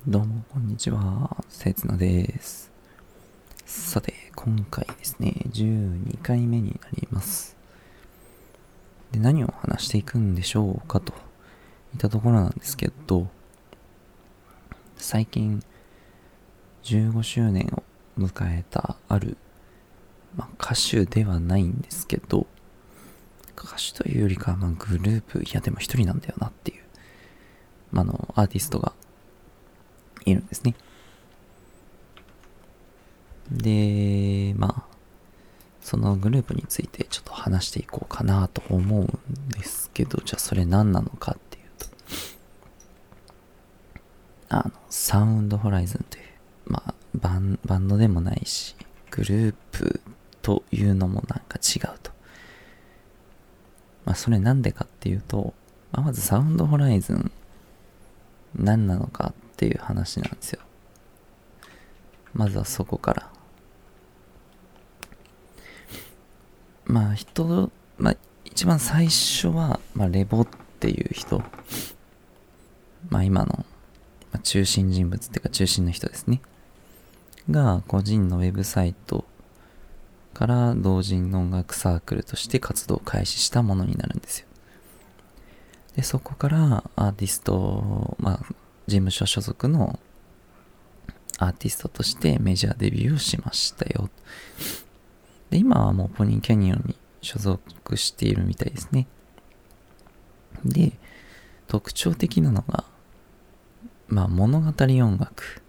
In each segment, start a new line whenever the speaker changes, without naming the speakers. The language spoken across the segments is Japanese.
どうもこんにちは、せつなです。さて、今回ですね、12回目になります。で、何を話していくんでしょうかといったところなんですけど、最近15周年を迎えたある、歌手ではないんですけど、歌手というよりかはグループ、いやでも一人なんだよなっていう、アーティストがいるんですね。で、そのグループについてちょっと話していこうかなと思うんですけど、じゃあそれ何なのかっていうと、サウンドホライズンという、バンドでもないし、グループというのもなんか違うと。それなんでかっていうと、まずサウンドホライズン何なのかっていう話なんですよ。まずはそこから。一番最初は、レボっていう人、今の、中心人物っていうか中心の人ですね。が、個人のウェブサイトから同人音楽サークルとして活動を開始したものになるんですよ。で、そこからアーティスト、事務所所属のアーティストとしてメジャーデビューをしましたよ。で、今はもうポニーキャニオンに所属しているみたいですね。で、特徴的なのが、物語音楽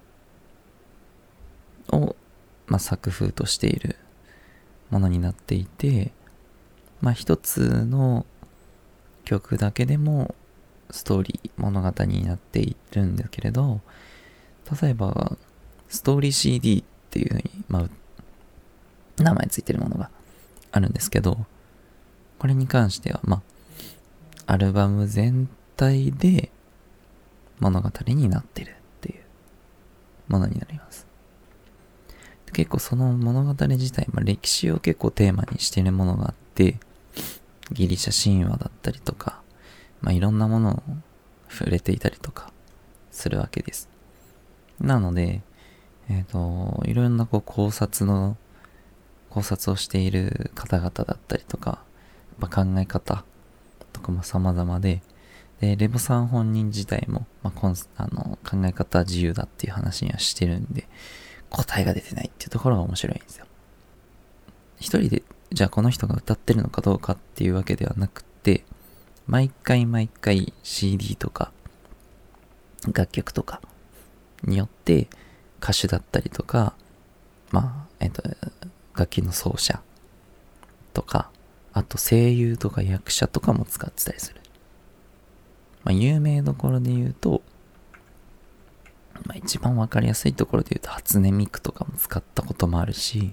を、作風としているものになっていて、一つの曲だけでもストーリー、物語になっているんだけれど、例えば、ストーリー CD っていう風に、名前ついてるものがあるんですけど、これに関しては、アルバム全体で物語になってるっていうものになります。結構その物語自体、歴史を結構テーマにしているものがあって、ギリシャ神話だったりとか、いろんなものを触れていたりとかするわけです。なので、いろんな考察をしている方々だったりとか、考え方とかも様々で、レボさん本人自体も、考え方自由だっていう話にはしてるんで、答えが出てないっていうところが面白いんですよ。一人で、じゃあこの人が歌ってるのかどうかっていうわけではなくて、毎回 CD とか、楽曲とかによって、歌手だったりとか、楽器の奏者とか、あと声優とか役者とかも使ってたりする。有名どころで言うと、一番わかりやすいところで言うと初音ミクとかも使ったこともあるし、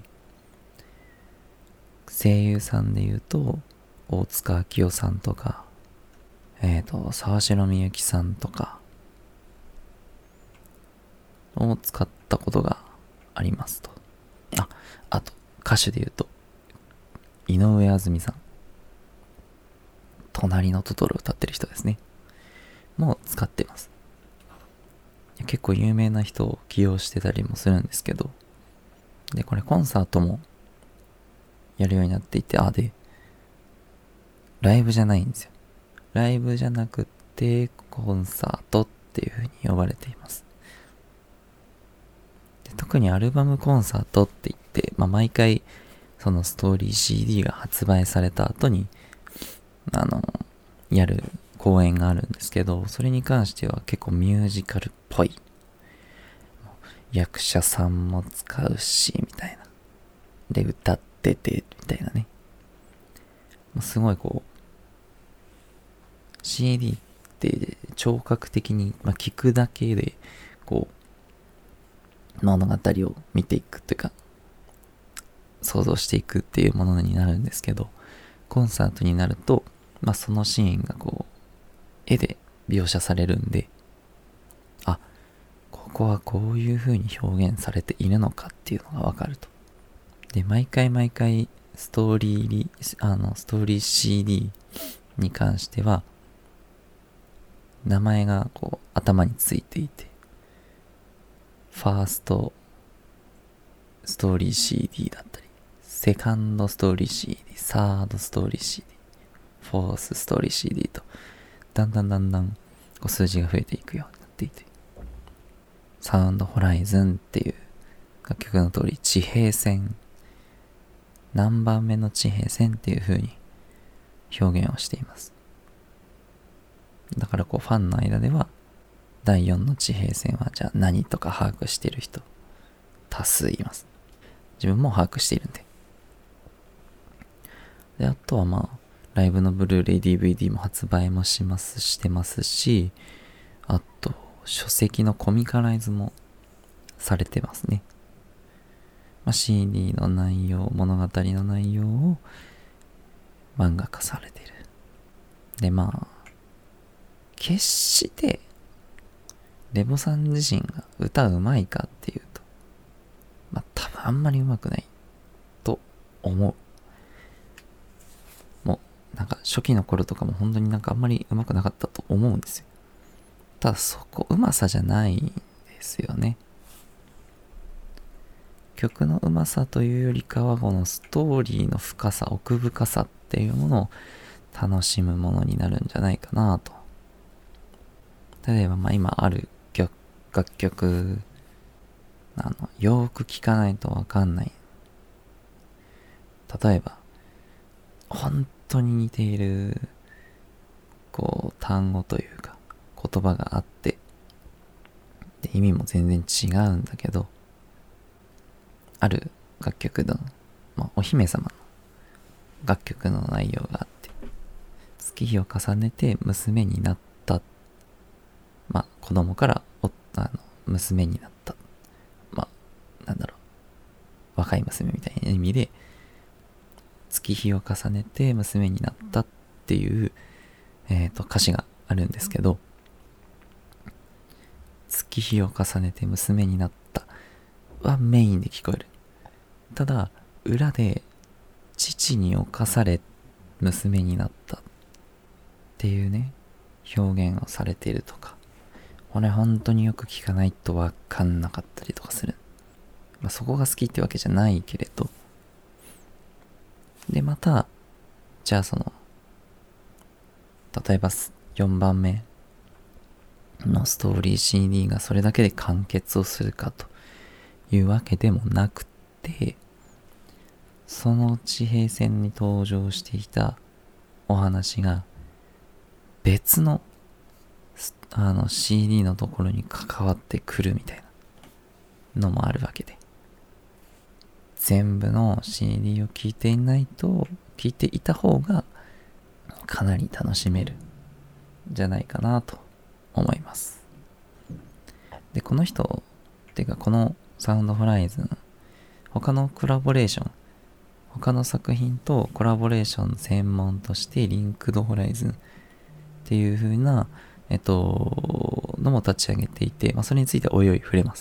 声優さんで言うと大塚明夫さんとか、沢城みゆきさんとかを使ったことがありますと。あと歌手で言うと井上あずみさん、隣のトトロを歌ってる人ですね、もう使ってます。結構有名な人を起用してたりもするんですけど、でこれコンサートもやるようになっていて、でライブじゃないんですよ。ライブじゃなくてコンサートっていう風に呼ばれています。で特にアルバムコンサートって言って、毎回そのストーリー CD が発売された後にやる公演があるんですけど、それに関しては結構ミュージカルっぽい、役者さんも使うしみたいな、で歌っててみたいなね、すごいCD って聴覚的に、聞くだけで物語を見ていくというか想像していくっていうものになるんですけど、コンサートになると、そのシーンが絵で描写されるんで、ここはこういう風に表現されているのかっていうのがわかると。で、毎回ストーリー CD に関しては名前が頭についていて、 ファーストストーリー CD だったり、セカンドストーリー CD、サードストーリー CD、フォースストーリー CD と、だんだんこう数字が増えていくようになっていて、サウンドホライズンっていう楽曲の通り地平線、何番目の地平線っていう風に表現をしています。だからこうファンの間では第4の地平線はじゃあ何とか把握している人多数います。自分も把握しているんで。で、あとはまあライブのブルーレイ DVD も発売もしてますし、あと書籍のコミカライズもされてますね。CD の内容、物語の内容を漫画化されている。で、決してレボさん自身が歌うまいかっていうと、多分あんまりうまくないと思う。もう初期の頃とかも本当にあんまりうまくなかったと思うんですよ。ただそこうまさじゃないんですよね。曲のうまさというよりかはこのストーリーの深さ、奥深さっていうものを楽しむものになるんじゃないかなと。例えば今ある楽曲よーく聞かないとわかんない。例えば本当に似ている単語というか言葉があって、で意味も全然違うんだけど、ある楽曲の、お姫様の楽曲の内容があって、月日を重ねて娘になった、子供から娘になった、若い娘みたいな意味で月日を重ねて娘になったっていう、歌詞があるんですけど、月日を重ねて娘になったはメインで聞こえる。ただ裏で父に侵され娘になったっていうね表現をされているとか、これ本当によく聞かないと分かんなかったりとかする。そこが好きってわけじゃないけれど、でまたじゃあ例えば4番目のストーリー CD がそれだけで完結をするかというわけでもなくて、その地平線に登場していたお話が別のCD のところに関わってくるみたいなのもあるわけで、全部の CD を聞いていた方がかなり楽しめるんじゃないかなと思います。で、この人っていうかこのサウンドホライズン、他の作品とコラボレーション専門としてリンクドホライズンっていう風なのも立ち上げていて、それについておいおい触れます。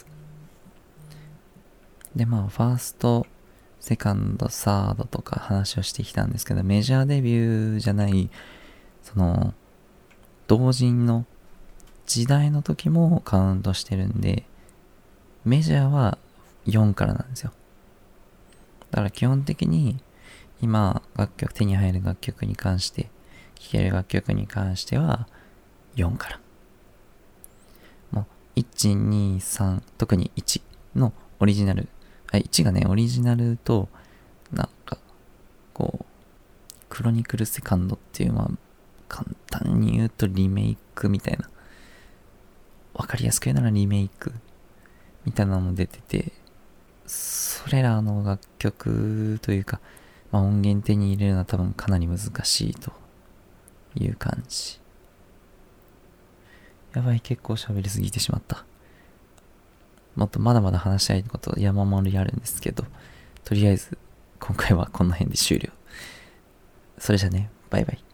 でファースト、セカンド、サードとか話をしてきたんですけど、メジャーデビューじゃない同人の時代の時もカウントしてるんで、メジャーは4からなんですよ。だから基本的に今手に入る楽曲に関して、聴ける楽曲に関しては4から。もう1、2、3、特に1のオリジナル、1がねオリジナルとクロニクルセカンドっていう簡単に言うとリメイクみたいな、わかりやすく言うならリメイクみたいなのも出てて、それらの楽曲というか、音源手に入れるのは多分かなり難しいという感じ。やばい、結構喋りすぎてしまった。もっとまだまだ話したいこと山盛りあるんですけど、とりあえず今回はこの辺で終了。それじゃね、バイバイ。